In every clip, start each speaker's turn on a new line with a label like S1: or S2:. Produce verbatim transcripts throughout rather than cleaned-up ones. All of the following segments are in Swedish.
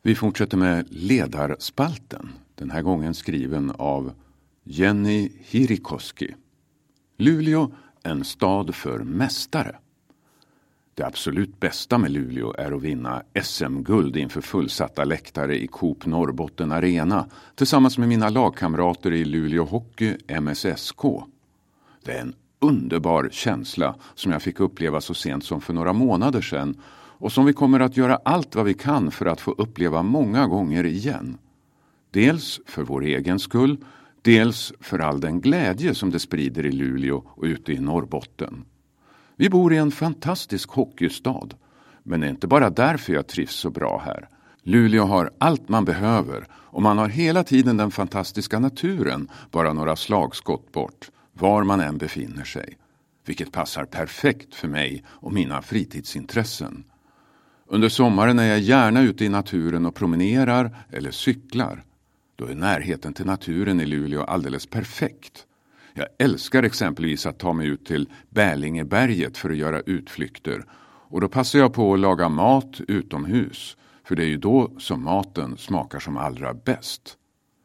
S1: Vi fortsätter med ledarspalten. Den här gången skriven av Jenny Hirikoski. Luleå, en stad för mästare. Det absolut bästa med Luleå är att vinna S M-guld inför fullsatta läktare i Coop Norrbotten Arena tillsammans med mina lagkamrater i Luleå Hockey M S S K. Det är en underbar känsla som jag fick uppleva så sent som för några månader sedan och som vi kommer att göra allt vad vi kan för att få uppleva många gånger igen. Dels för vår egen skull, dels för all den glädje som det sprider i Luleå och ute i Norrbotten. Vi bor i en fantastisk hockeystad, men det är inte bara därför jag trivs så bra här. Luleå har allt man behöver och man har hela tiden den fantastiska naturen bara några slagskott bort, var man än befinner sig. Vilket passar perfekt för mig och mina fritidsintressen. Under sommaren är jag gärna ute i naturen och promenerar eller cyklar. Då är närheten till naturen i Luleå alldeles perfekt. Jag älskar exempelvis att ta mig ut till Bälingeberget för att göra utflykter. Och då passar jag på att laga mat utomhus. För det är ju då som maten smakar som allra bäst.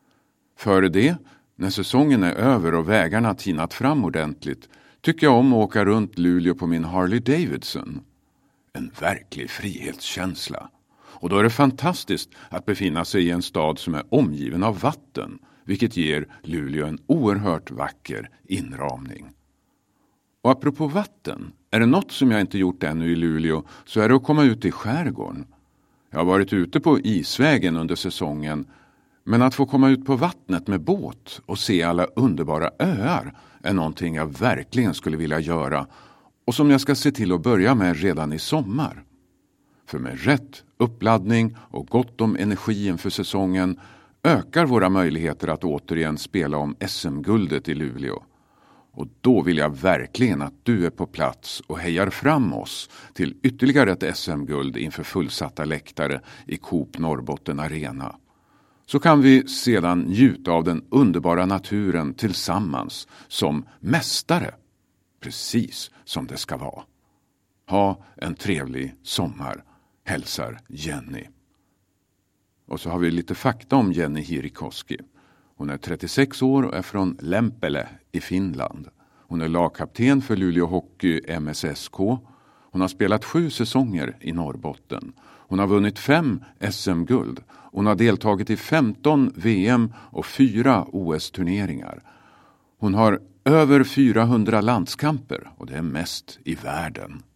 S1: Före det, när säsongen är över och vägarna tinat fram ordentligt, tycker jag om att åka runt Luleå på min Harley Davidson. En verklig frihetskänsla. Och då är det fantastiskt att befinna sig i en stad som är omgiven av vatten, vilket ger Luleå en oerhört vacker inramning. Och apropå vatten, är det något som jag inte gjort ännu i Luleå så är det att komma ut i skärgården. Jag har varit ute på isvägen under säsongen, men att få komma ut på vattnet med båt och se alla underbara öar är någonting jag verkligen skulle vilja göra och som jag ska se till att börja med redan i sommar. För med rätt uppladdning och gott om energi inför säsongen ökar våra möjligheter att återigen spela om S M-guldet i Luleå. Och då vill jag verkligen att du är på plats och hejar fram oss till ytterligare ett S M-guld inför fullsatta läktare i Coop Norrbotten Arena. Så kan vi sedan njuta av den underbara naturen tillsammans som mästare, precis som det ska vara. Ha en trevlig sommar, hälsar Jenny. Och så har vi lite fakta om Jenny Hirikoski. Hon är trettiosex år och är från Lempele i Finland. Hon är lagkapten för Luleå Hockey M S S K. Hon har spelat sju säsonger i Norrbotten. Hon har vunnit fem S M-guld. Hon har deltagit i femton V M och fyra O S-turneringar. Hon har över fyrahundra landskamper och det är mest i världen.